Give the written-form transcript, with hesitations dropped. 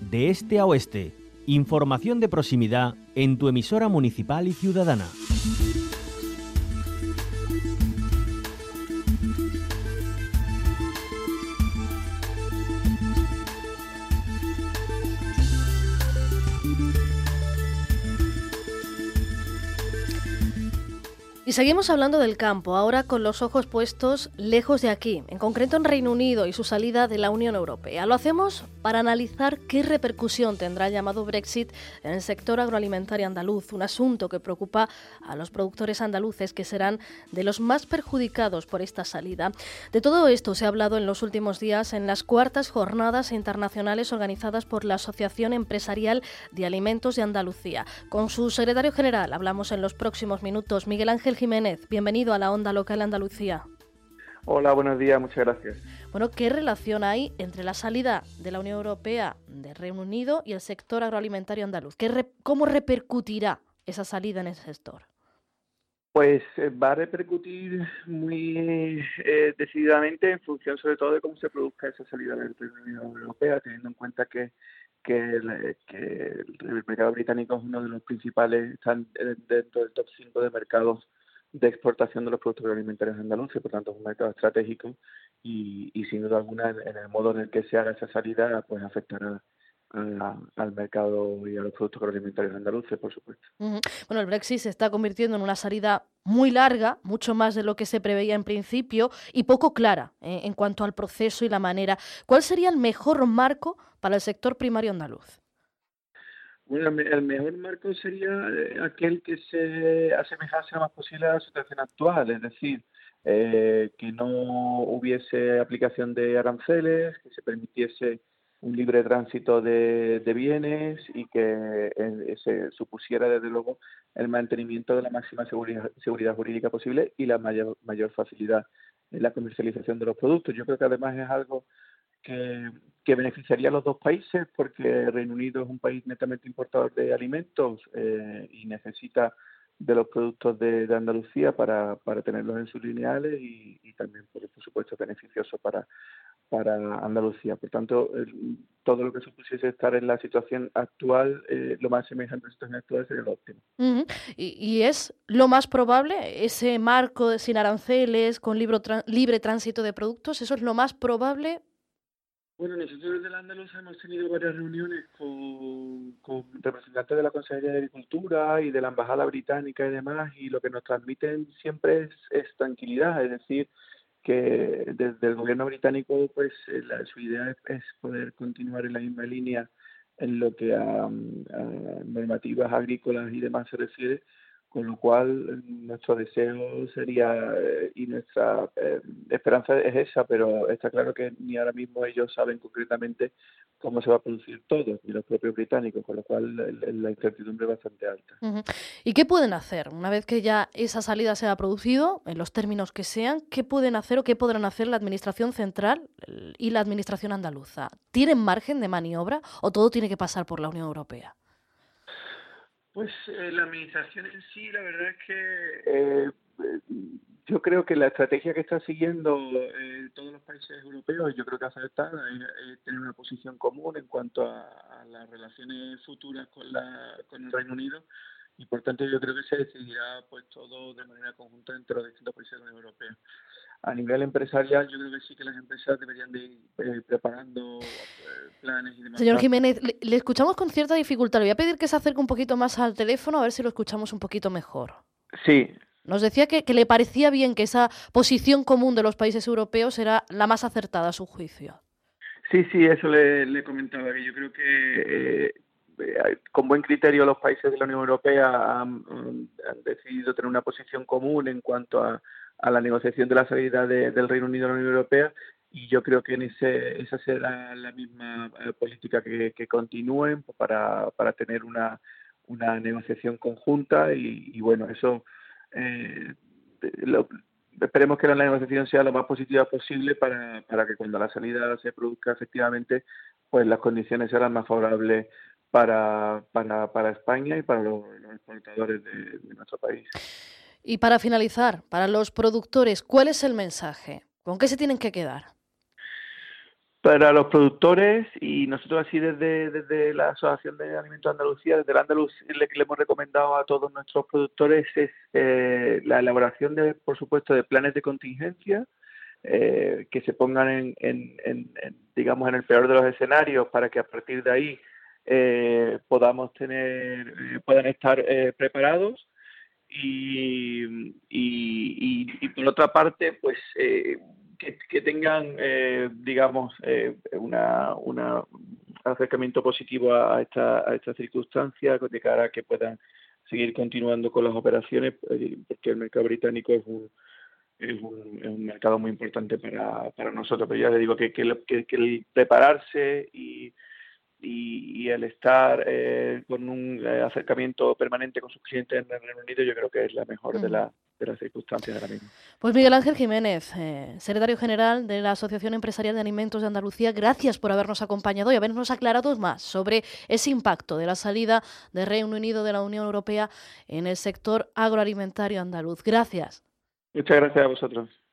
de este a oeste. Información de proximidad en tu emisora municipal y ciudadana. Y seguimos hablando del campo, ahora con los ojos puestos lejos de aquí, en concreto en Reino Unido y su salida de la Unión Europea. Lo hacemos para analizar qué repercusión tendrá el llamado Brexit en el sector agroalimentario andaluz, un asunto que preocupa a los productores andaluces, que serán de los más perjudicados por esta salida. De todo esto se ha hablado en los últimos días en las cuartas jornadas internacionales organizadas por la Asociación Empresarial de Alimentos de Andalucía. Con su secretario general hablamos en los próximos minutos. Miguel Ángel Jiménez, bienvenido a la Onda Local Andalucía. Hola, buenos días, muchas gracias. Bueno, ¿qué relación hay entre la salida de la Unión Europea del Reino Unido y el sector agroalimentario andaluz? ¿Cómo repercutirá esa salida en el sector? Pues va a repercutir muy decididamente en función sobre todo de cómo se produzca esa salida de la Unión Europea, teniendo en cuenta que el mercado británico es uno de los principales, están dentro del top 5 de mercados de exportación de los productos agroalimentarios andaluces, por tanto es un mercado estratégico y sin duda alguna en el modo en el que se haga esa salida pues afectará al mercado y a los productos agroalimentarios andaluces, por supuesto. Bueno, el Brexit se está convirtiendo en una salida muy larga, mucho más de lo que se preveía en principio y poco clara en cuanto al proceso y la manera. ¿Cuál sería el mejor marco para el sector primario andaluz? Bueno, el mejor marco sería aquel que se asemejase lo más posible a la situación actual, es decir, que no hubiese aplicación de aranceles, que se permitiese un libre tránsito de bienes y que se supusiera, desde luego, el mantenimiento de la máxima seguridad jurídica posible y la mayor facilidad en la comercialización de los productos. Yo creo que además es algo que beneficiaría a los dos países, porque Reino Unido es un país netamente importador de alimentos y necesita de los productos de Andalucía para tenerlos en sus lineales y también, por supuesto, beneficioso para Andalucía. Por tanto, todo lo que supusiese estar en la situación actual, lo más semejante a la situación actual sería lo óptimo. ¿Y es lo más probable, ese marco sin aranceles, con libre tránsito de productos? ¿Eso es lo más probable? Bueno, nosotros desde la Andalucía hemos tenido varias reuniones con representantes de la Consejería de Agricultura y de la Embajada Británica y demás, y lo que nos transmiten siempre es tranquilidad, es decir, que desde el gobierno británico pues su idea es poder continuar en la misma línea en lo que a normativas agrícolas y demás se refiere, con lo cual nuestro deseo sería y nuestra esperanza es esa, pero está claro que ni ahora mismo ellos saben concretamente cómo se va a producir todo, ni los propios británicos, con lo cual la incertidumbre es bastante alta. ¿Y qué pueden hacer una vez que ya esa salida se ha producido, en los términos que sean? ¿Qué pueden hacer o qué podrán hacer la Administración Central y la Administración Andaluza? ¿Tienen margen de maniobra o todo tiene que pasar por la Unión Europea? Pues la administración en sí, la verdad es que yo creo que la estrategia que están siguiendo todos los países europeos, yo creo que acertada es tener una posición común en cuanto a las relaciones futuras con el Reino Unido y por tanto yo creo que se decidirá pues todo de manera conjunta entre los distintos países de la Unión Europea. A nivel empresarial, yo creo que sí que las empresas deberían de ir preparando planes y demás. Señor Jiménez, le escuchamos con cierta dificultad. Le voy a pedir que se acerque un poquito más al teléfono a ver si lo escuchamos un poquito mejor. Sí. Nos decía que le parecía bien que esa posición común de los países europeos era la más acertada a su juicio. Sí, eso le comentaba, que yo creo que con buen criterio los países de la Unión Europea han decidido tener una posición común en cuanto a la negociación de la salida del Reino Unido de la Unión Europea, y yo creo que esa será la misma política que continúen para tener una negociación conjunta y bueno, eso esperemos que la negociación sea lo más positiva posible para que cuando la salida se produzca efectivamente, pues las condiciones serán más favorables para España y para los exportadores de nuestro país. Y para finalizar, para los productores, ¿cuál es el mensaje? ¿Con qué se tienen que quedar? Para los productores, y nosotros así desde la Asociación de Alimentos de Andalucía, desde el Andaluz, le hemos recomendado a todos nuestros productores es la elaboración por supuesto, de planes de contingencia que se pongan digamos, en el peor de los escenarios, para que a partir de ahí puedan estar preparados. Y por otra parte, pues que tengan, digamos, un acercamiento positivo a esta circunstancia, de cara a que puedan seguir continuando con las operaciones, porque el mercado británico es un mercado muy importante para nosotros. Pero ya les digo que el prepararse y el estar con un acercamiento permanente con sus clientes en el Reino Unido, yo creo que es la mejor de las circunstancias ahora mismo. Pues Miguel Ángel Jiménez, secretario general de la Asociación Empresarial de Alimentos de Andalucía, gracias por habernos acompañado y habernos aclarado más sobre ese impacto de la salida del Reino Unido de la Unión Europea en el sector agroalimentario andaluz. Gracias. Muchas gracias a vosotros.